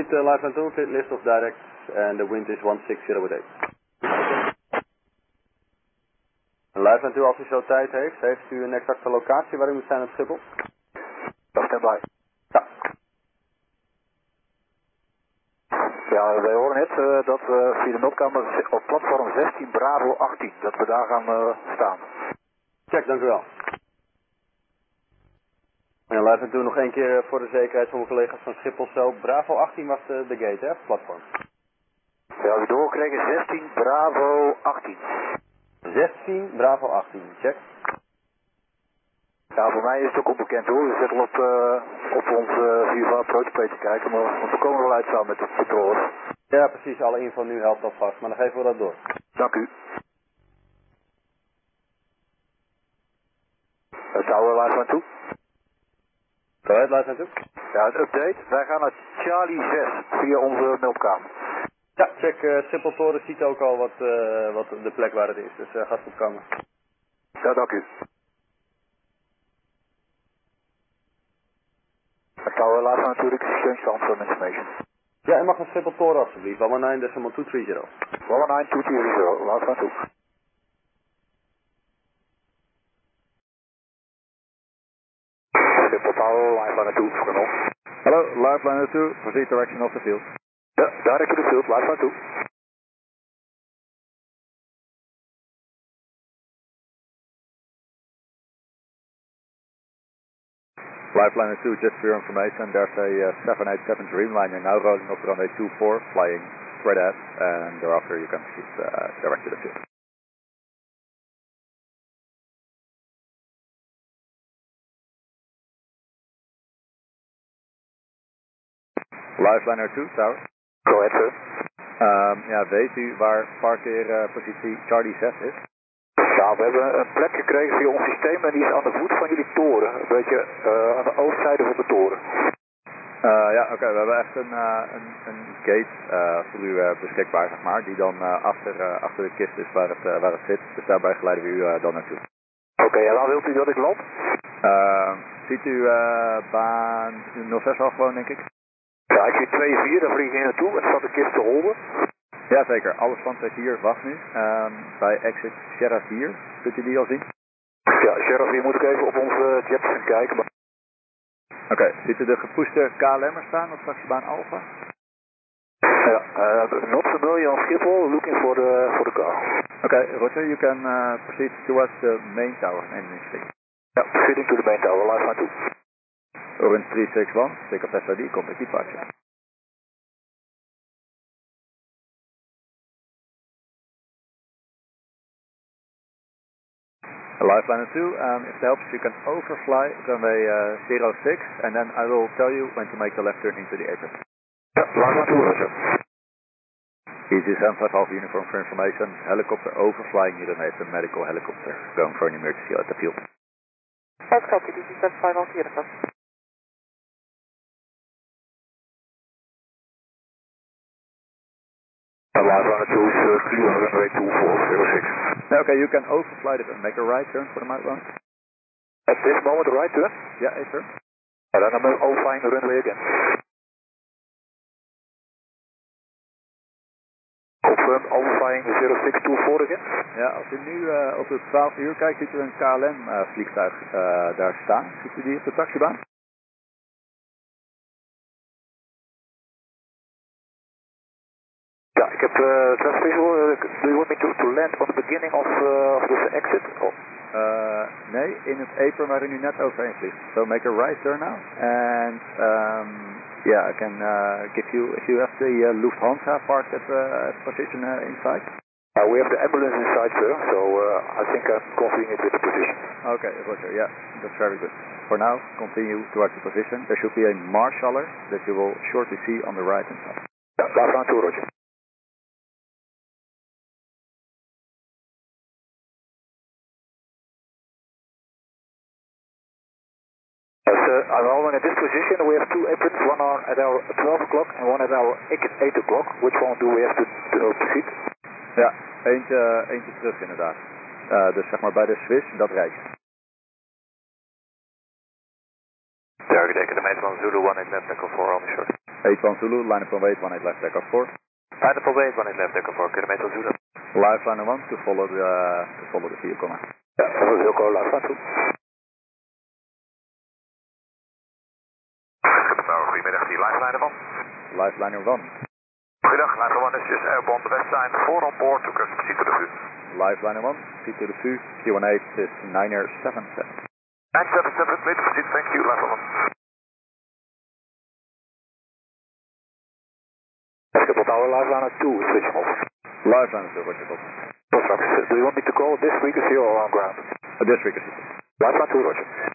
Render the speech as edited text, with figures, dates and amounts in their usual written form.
Repeat live and 2, fit list of direct, and the wind is 160 with 8. Live en 2, als u zo tijd heeft u een exacte locatie waar u moet zijn op Schiphol? Stand by. Ja. Ja, wij horen net dat we via de meldkamer op platform 16 Bravo 18, dat we daar gaan staan. Check, dank u wel. En live en 2 nog één keer voor de zekerheid van mijn collega's van Schiphol zo. Bravo 18 was de gate, hè, het platform. Ja, we doorkrijgen 16 Bravo 18. 16 Bravo 18, check. Ja, voor mij is het ook onbekend hoor. We zitten op ons VIVA approach page te kijken, maar we komen er wel uit samen met de controllers. Ja, precies. Alle info nu helpt alvast, maar dan geven we dat door. Dank u. Het tower live aan toe. Vooruit, live en 2. Ja, een update. Wij gaan naar Charlie 6 via onze meldkamer. Ja, check. Schiphol Toren ziet ook al wat de plek waar het is, dus gaat goed komen. Ja, dank u. Het tower live aan natuurlijk, exchange transfer information. Ja, en mag een Schiphol Toren alsjeblieft, 119.230. 119.230, live aan toe. Schiphol Tower, live aan toe, genoeg. Hallo, live line 2, proceed direction of the field. Ja, direct to the field, live aan toe. Lifeliner 2, just for your information, there's a 787 Dreamliner now rolling off runway 24, flying straight ahead, and thereafter you can proceed direct to the field. Lifeliner 2, tower. Go ahead, sir. Ja, weet u waar parkeerpositie Charlie 6 is? Ja, we hebben een plek gekregen via ons systeem en die is aan de voet van jullie toren. Een beetje aan de oostzijde van de toren. Ja, oké, we hebben echt een gate voor u beschikbaar, zeg maar, die dan achter de kist is waar het zit. Dus daarbij geleiden we u dan naartoe. Oké, en dan wilt u dat ik land? Ziet u baan 06 al gewoon, denk ik? Ja, ik zie 2-4, daar vlieg ik hier naartoe en staat de kist te holden. Jazeker, alles van T4 wacht nu. Bij exit Sierra 4, kunt u die al zien? Ja, Sheriff, hier moet ik even op onze jets kijken. Oké, ziet u de gepushte KLM'er staan op taxibaan Alpha? Ja, not familiar on Schiphol, looking for the car. Okay, Roger, you can proceed towards the main tower initially. Ja, proceeding to the main tower, live aan toe. Orange 361, pick up SID, contact departure. Lifeliner 2, if it helps, you can overfly runway 06, and then I will tell you when to make the left turn into the apron. Ja, live aan toe, Roger. Easy 755 uniform for information, helicopter overflying here, and it's a medical helicopter going for an emergency at the field. That's copy, this is 755 uniform. Live aan toe is clear on runway 2406. Okay, you can overfly it and make a right turn for the outbound. At this moment, the right turn? Yeah, yes sir. And then I'm overflying the runway again. Confirm overflying 0624 again? Ja, als u nu op de 12 uur kijkt, ziet u een KLM vliegtuig daar staan. Ziet u die op de taxibaan? Ja, ik heb just visual. Do you want me to land on the beginning of this exit? Oh. Nee, in het apron waar u nu net overheen vliegt. So make a right turn now. And yeah, I can give you, if you have the Lufthansa parked at position inside. We have the ambulance inside, sir, so I think I'm convenient with the position. Okay, Roger, yeah, that's very good. For now, continue towards the position. There should be a marshaller that you will shortly see on the right hand side. Ja, daar gaan we toe, Roger. I'm rolling at this position. We have two aprons, one at our 12 o'clock and one at our 8 o'clock. Which one do we have to proceed? Ja, eentje terug inderdaad. Dus zeg maar bij de Swiss, dat rijtje. Target Academy 1 Zulu 1 at left echo 4 on the short. 81 Zulu, line up runway 18 left takeoff 4. Line up runway 18 left takeoff 4, kilometer Zulu. Live line 1 to follow the vehicle now. Ja, dat is heel cool, live line 2. Goedemiddag, die live line 1. Live line 1. Goedendag, line 1 is just airborne the west sign 4 on board to proceed to the view. Live line 1, proceed to the view, Q18 is 977. 977, please proceed, thank you, live 1. Airport Tower, live line 2, switching off. Live line 2, roger. Do you want me to call this frequency or on ground? This frequency. Live line 2, roger.